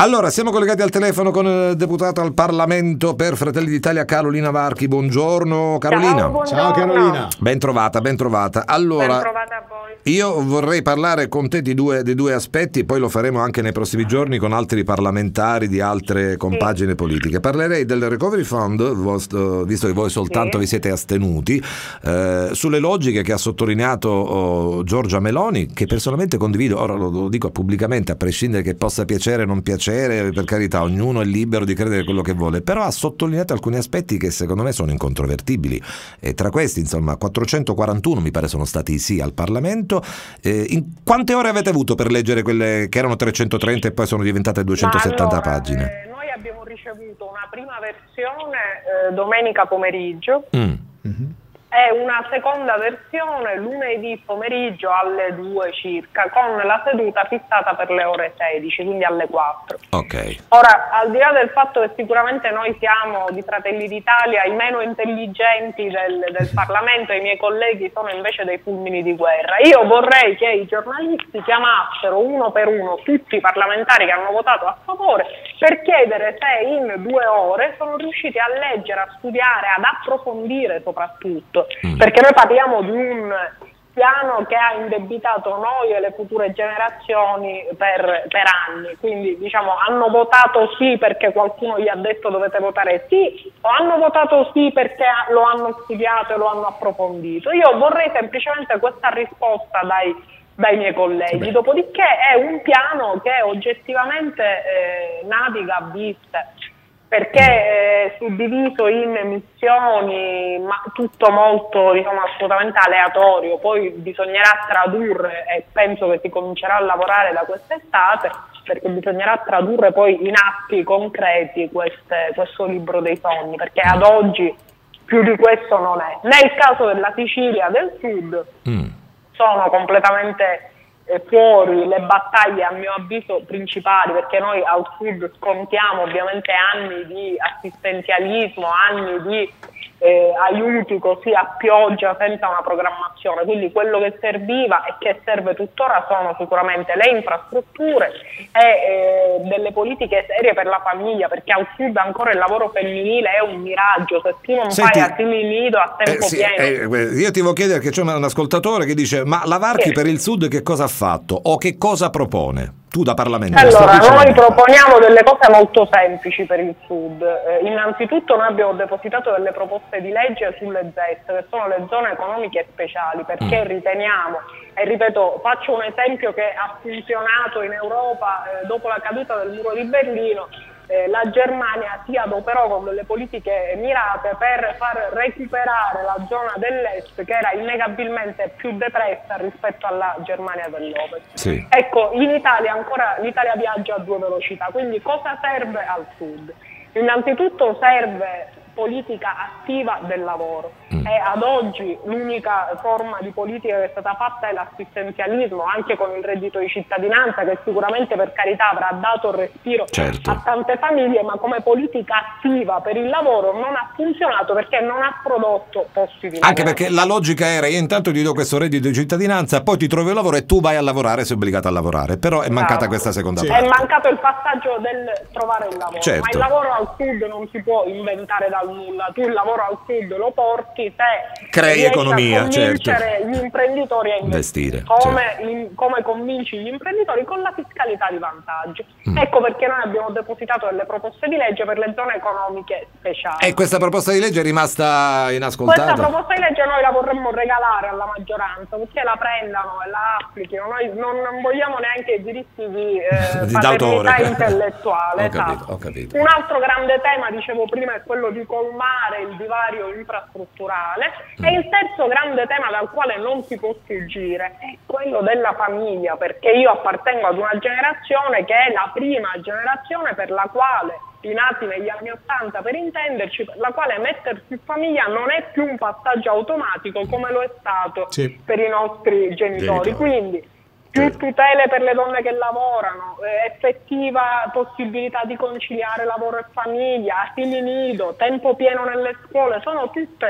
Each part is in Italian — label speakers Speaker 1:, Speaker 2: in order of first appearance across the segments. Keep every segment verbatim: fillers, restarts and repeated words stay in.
Speaker 1: Allora, siamo collegati al telefono con il deputato al Parlamento per Fratelli d'Italia Carolina Varchi. Buongiorno Carolina.
Speaker 2: Ciao, buongiorno.
Speaker 3: Ciao Carolina.
Speaker 1: Ben trovata, ben trovata. Allora,
Speaker 2: ben trovata a voi.
Speaker 1: Io vorrei parlare con te di due, di due aspetti e poi lo faremo anche nei prossimi giorni con altri parlamentari di altre compagini sì. politiche. Parlerei del Recovery Fund, visto che voi soltanto sì. vi siete astenuti, eh, sulle logiche che ha sottolineato oh, Giorgia Meloni, che personalmente condivido, ora lo, lo dico pubblicamente, a prescindere che possa piacere o non piacere, per carità, ognuno è libero di credere quello che vuole, però ha sottolineato alcuni aspetti che secondo me sono incontrovertibili, e tra questi, insomma, quattrocentoquarantuno mi pare sono stati i sì al Parlamento. Eh, in quante ore avete avuto per leggere quelle che erano trecentotrenta e poi sono diventate duecentosettanta
Speaker 2: allora,
Speaker 1: pagine?
Speaker 2: Eh, noi abbiamo ricevuto una prima versione eh, domenica pomeriggio mm. mm-hmm. e una seconda versione lunedì pomeriggio alle due circa, con la seduta fissata per le ore sedici, quindi alle quattro.
Speaker 1: Ok.
Speaker 2: Ora, al di là del fatto che sicuramente noi siamo di Fratelli d'Italia i meno intelligenti del, del Parlamento e i miei colleghi sono invece dei fulmini di guerra, io vorrei che i giornalisti chiamassero uno per uno tutti i parlamentari che hanno votato a favore per chiedere se in due ore sono riusciti a leggere, a studiare, ad approfondire soprattutto. Mm. Perché noi parliamo di un piano che ha indebitato noi e le future generazioni per, per anni, quindi diciamo hanno votato sì perché qualcuno gli ha detto dovete votare sì, o hanno votato sì perché lo hanno studiato e lo hanno approfondito. Io vorrei semplicemente questa risposta dai, dai miei colleghi. Beh. Dopodiché è un piano che oggettivamente eh, naviga a viste, perché è suddiviso in missioni, ma tutto molto, diciamo, assolutamente aleatorio. Poi bisognerà tradurre, e penso che si comincerà a lavorare da quest'estate, perché bisognerà tradurre poi in atti concreti queste, questo libro dei sogni, perché ad oggi più di questo non è. Nel caso della Sicilia del Sud mm. sono completamente fuori le battaglie, a mio avviso, principali, perché noi al Sud scontiamo ovviamente anni di assistenzialismo, anni di eh, aiuti così a pioggia senza una programmazione, quindi quello che serviva e che serve tuttora sono sicuramente le infrastrutture e eh, delle politiche serie per la famiglia, perché al Sud ancora il lavoro femminile è un miraggio, se tu non
Speaker 1: Senti,
Speaker 2: fai asili nido a tempo
Speaker 1: eh, sì,
Speaker 2: pieno.
Speaker 1: Eh, io ti volevo chiedere, che c'è un ascoltatore che dice ma la Varchi sì. per il Sud che cosa ha fatto o che cosa propone? Tu da parlamentare.
Speaker 2: Allora, noi proponiamo delle cose molto semplici per il Sud. Eh, innanzitutto noi abbiamo depositato delle proposte di legge sulle Z E S, che sono le zone economiche speciali, perché mm. riteniamo, e ripeto, faccio un esempio che ha funzionato in Europa eh, dopo la caduta del muro di Berlino. Eh, la Germania si adoperò con delle politiche mirate per far recuperare la zona dell'est, che era innegabilmente più depressa rispetto alla Germania dell'Ovest. Sì. Ecco, in Italia ancora l'Italia viaggia a due velocità, quindi cosa serve al Sud? Innanzitutto serve politica attiva del lavoro mm. e ad oggi l'unica forma di politica che è stata fatta è l'assistenzialismo, anche con il reddito di cittadinanza, che sicuramente, per carità, avrà dato respiro certo. a tante famiglie, ma come politica attiva per il lavoro non ha funzionato perché non ha prodotto posti di lavoro.
Speaker 1: Anche perché la logica era: io intanto ti do questo reddito di cittadinanza, poi ti trovi un lavoro e tu vai a lavorare, sei obbligata a lavorare, però è mancata ah, questa seconda
Speaker 2: sì.
Speaker 1: parte.
Speaker 2: È mancato il passaggio del trovare un lavoro,
Speaker 1: certo.
Speaker 2: ma il lavoro al Sud non si può inventare da nulla, tu il lavoro al Sud lo porti se
Speaker 1: crei economia,
Speaker 2: a convincere
Speaker 1: certo.
Speaker 2: gli imprenditori a investire, investire come, certo. in, come convinci gli imprenditori? Con la fiscalità di vantaggio. Mm. Ecco perché noi abbiamo depositato delle proposte di legge per le zone economiche speciali.
Speaker 1: E questa proposta di legge è rimasta inascoltata?
Speaker 2: Questa proposta di legge noi la vorremmo regalare alla maggioranza, perché la prendano e la applichino. Noi non, non vogliamo neanche i diritti di, eh,
Speaker 1: di
Speaker 2: paternità intellettuale.
Speaker 1: Ho
Speaker 2: esatto.
Speaker 1: capito, ho capito.
Speaker 2: Un altro grande tema, dicevo prima, è quello di colmare il divario infrastrutturale mm. e il terzo grande tema dal quale non si può fuggire è quello della famiglia, perché io appartengo ad una generazione che è la prima generazione per la quale, i nati negli anni ottanta per intenderci, per la quale mettersi in famiglia non è più un passaggio automatico come lo è stato sì. per i nostri genitori, genitori. Quindi più tutele per le donne che lavorano, eh, effettiva possibilità di conciliare lavoro e famiglia, asili nido, tempo pieno nelle scuole, sono tutte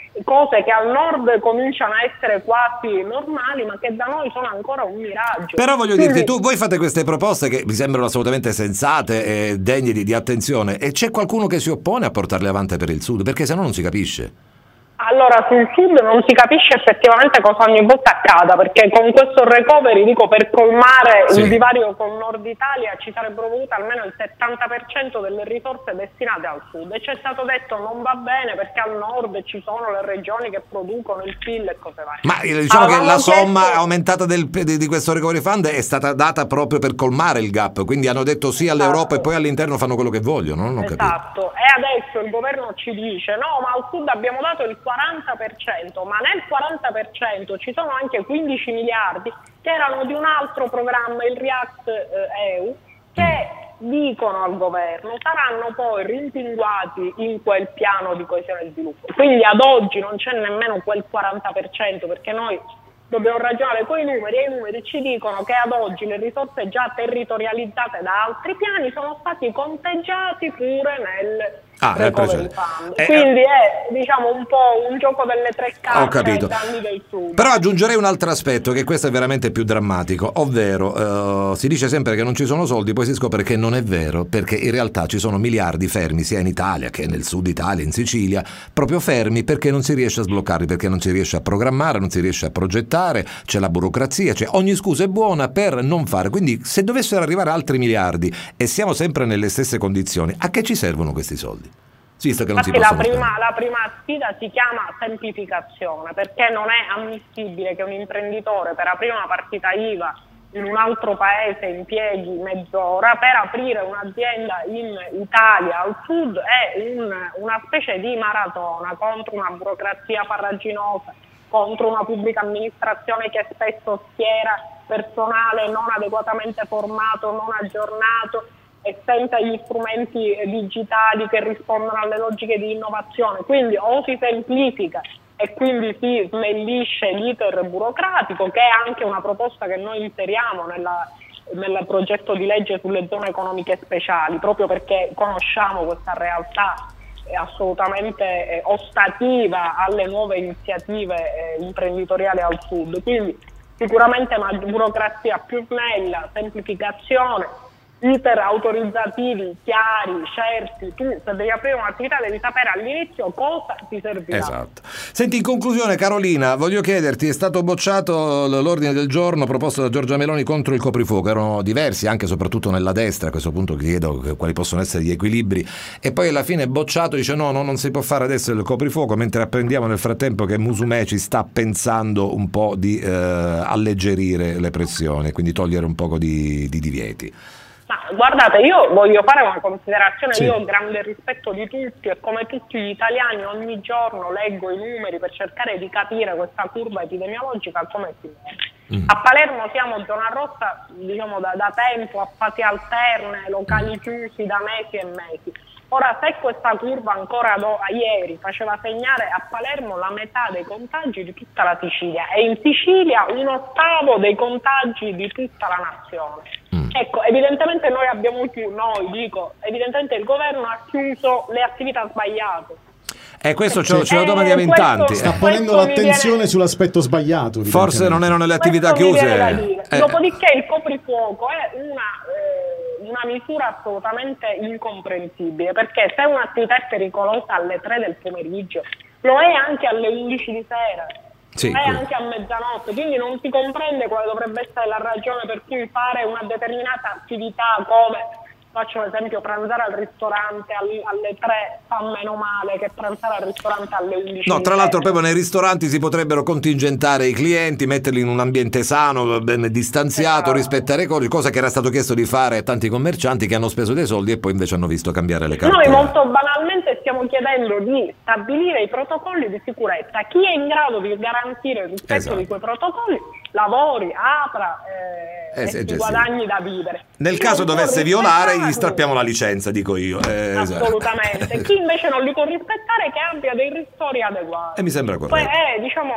Speaker 2: cose che al nord cominciano a essere quasi normali, ma che da noi sono ancora un miraggio.
Speaker 1: Però voglio
Speaker 2: Quindi,
Speaker 1: dirti, tu voi fate queste proposte che mi sembrano assolutamente sensate e degne di, di attenzione, e c'è qualcuno che si oppone a portarle avanti per il Sud, perché sennò non si capisce.
Speaker 2: Allora, sul Sud non si capisce effettivamente cosa ogni volta accada, perché con questo recovery, dico, per colmare
Speaker 1: Sì.
Speaker 2: il divario con Nord Italia ci sarebbero volute almeno il settanta per cento delle risorse destinate al Sud, e ci è stato detto non va bene perché al Nord ci sono le regioni che producono il P I L e cose varie.
Speaker 1: Ma eh, diciamo
Speaker 2: Avevamo
Speaker 1: che la somma
Speaker 2: chiesto-
Speaker 1: aumentata del- di, di questo recovery fund è stata data proprio per colmare il gap, quindi hanno detto sì all'Europa e poi all'interno fanno quello che vogliono, non ho capito.
Speaker 2: Esatto, e adesso il governo ci dice no, ma al Sud abbiamo dato il quaranta per cento, ma nel quaranta per cento ci sono anche quindici miliardi che erano di un altro programma, il React eh, E U, che dicono al governo saranno poi rimpinguati in quel piano di coesione e sviluppo. Quindi ad oggi non c'è nemmeno quel quaranta per cento, perché noi dobbiamo ragionare con i numeri, e i numeri ci dicono che ad oggi le risorse già territorializzate da altri piani sono stati conteggiati pure nel
Speaker 1: Ah,
Speaker 2: recovery
Speaker 1: eh,
Speaker 2: fund.
Speaker 1: eh,
Speaker 2: Quindi è, diciamo, un po' un gioco delle tre carte
Speaker 1: Ho capito.
Speaker 2: ai danni del Sud.
Speaker 1: Però aggiungerei un altro aspetto, che questo è veramente più drammatico, ovvero eh, si dice sempre che non ci sono soldi, poi si scopre che non è vero, perché in realtà ci sono miliardi fermi sia in Italia che nel Sud Italia, in Sicilia, proprio fermi perché non si riesce a sbloccarli, perché non si riesce a programmare, non si riesce a progettare, c'è la burocrazia, cioè ogni scusa è buona per non fare. Quindi se dovessero arrivare altri miliardi e siamo sempre nelle stesse condizioni, a che ci servono questi soldi? Visto che non
Speaker 2: Infatti
Speaker 1: si
Speaker 2: la
Speaker 1: possono
Speaker 2: prima, la prima sfida si chiama semplificazione, perché non è ammissibile che un imprenditore per aprire una partita I V A in un altro paese impieghi mezz'ora. Per aprire un'azienda in Italia al Sud è un, una specie di maratona contro una burocrazia farraginosa, contro una pubblica amministrazione che spesso schiera personale non adeguatamente formato, non aggiornato e senza gli strumenti digitali che rispondono alle logiche di innovazione. Quindi o si semplifica e quindi si snellisce l'iter burocratico, che è anche una proposta che noi inseriamo nella, nel progetto di legge sulle zone economiche speciali, proprio perché conosciamo questa realtà assolutamente eh, ostativa alle nuove iniziative eh, imprenditoriali al Sud. Quindi sicuramente una burocrazia più snella, semplificazione, iter autorizzativi chiari, certi. Tu se devi aprire un'attività devi sapere all'inizio cosa ti servirà.
Speaker 1: Esatto. Senti, in conclusione, Carolina, voglio chiederti, è stato bocciato l'ordine del giorno proposto da Giorgia Meloni contro il coprifuoco, erano diversi anche e soprattutto nella destra, a questo punto chiedo quali possono essere gli equilibri, e poi alla fine bocciato, dice no, no, non si può fare adesso il coprifuoco, mentre apprendiamo nel frattempo che Musumè ci sta pensando un po' di eh, alleggerire le pressioni, quindi togliere un poco di, di divieti.
Speaker 2: Ma guardate, io voglio fare una considerazione,
Speaker 1: Sì.
Speaker 2: io ho grande rispetto di tutti e come tutti gli italiani ogni giorno leggo i numeri per cercare di capire questa curva epidemiologica come si muove. Mm. A Palermo siamo zona rossa, diciamo da, da tempo, a fasi alterne, locali chiusi da mesi e mesi. Ora, se questa curva ancora do, a ieri faceva segnare a Palermo la metà dei contagi di tutta la Sicilia e in Sicilia un ottavo dei contagi di tutta la nazione. Mm. Ecco, evidentemente noi abbiamo chiuso, noi dico, evidentemente il governo ha chiuso le attività sbagliate.
Speaker 1: E eh, questo ce lo, ce lo
Speaker 2: Eh,
Speaker 1: domandiamo in tanti.
Speaker 2: questo-
Speaker 3: Sta ponendo
Speaker 2: questo mi
Speaker 3: l'attenzione
Speaker 2: viene-
Speaker 3: sull'aspetto sbagliato.
Speaker 1: Forse non erano le attività
Speaker 2: Questo mi
Speaker 1: chiuse.
Speaker 2: viene da dire.
Speaker 1: Eh.
Speaker 2: Dopodiché il coprifuoco è una, eh, una misura assolutamente incomprensibile, perché se un'attività è pericolosa alle tre del pomeriggio, lo è anche alle undici di sera,
Speaker 1: Sì,
Speaker 2: lo è
Speaker 1: quello.
Speaker 2: anche a mezzanotte, quindi non si comprende quale dovrebbe essere la ragione per cui fare una determinata attività come... Faccio l'esempio, pranzare al ristorante alle, alle tre fa meno male che pranzare al ristorante alle undici.
Speaker 1: No,
Speaker 2: di
Speaker 1: tra l'altro
Speaker 2: sera.
Speaker 1: proprio nei ristoranti si potrebbero contingentare i clienti, metterli in un ambiente sano, ben distanziato,
Speaker 2: Esatto.
Speaker 1: rispettare i codici, cosa che era stato chiesto di fare a tanti commercianti che hanno speso dei soldi e poi invece hanno visto cambiare le carte.
Speaker 2: Noi molto banalmente stiamo chiedendo di stabilire i protocolli di sicurezza. Chi è in grado di garantire il rispetto
Speaker 1: Esatto.
Speaker 2: di quei protocolli lavori, apra eh,
Speaker 1: Eh,
Speaker 2: e
Speaker 1: sì,
Speaker 2: si
Speaker 1: sì, sì.
Speaker 2: guadagni da vivere.
Speaker 1: Nel
Speaker 2: Chi
Speaker 1: caso
Speaker 2: non può
Speaker 1: dovesse violare, gli
Speaker 2: rispettare-
Speaker 1: strappiamo la licenza, dico io. Eh, esatto.
Speaker 2: Assolutamente. Chi invece non li può rispettare che abbia dei ristori adeguati.
Speaker 1: E mi sembra
Speaker 2: Poi
Speaker 1: corretto.
Speaker 2: è, diciamo,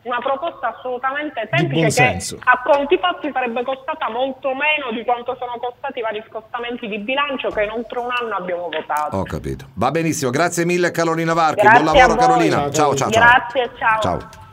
Speaker 2: una proposta assolutamente semplice che a conti fatti sarebbe costata molto meno di quanto sono costati i vari scostamenti di bilancio che in oltre un anno abbiamo votato.
Speaker 1: Ho capito. Va benissimo, grazie mille Carolina Varchi,
Speaker 2: Grazie
Speaker 1: buon lavoro Carolina. Ciao ciao ciao.
Speaker 2: Grazie, ciao.
Speaker 1: Ciao.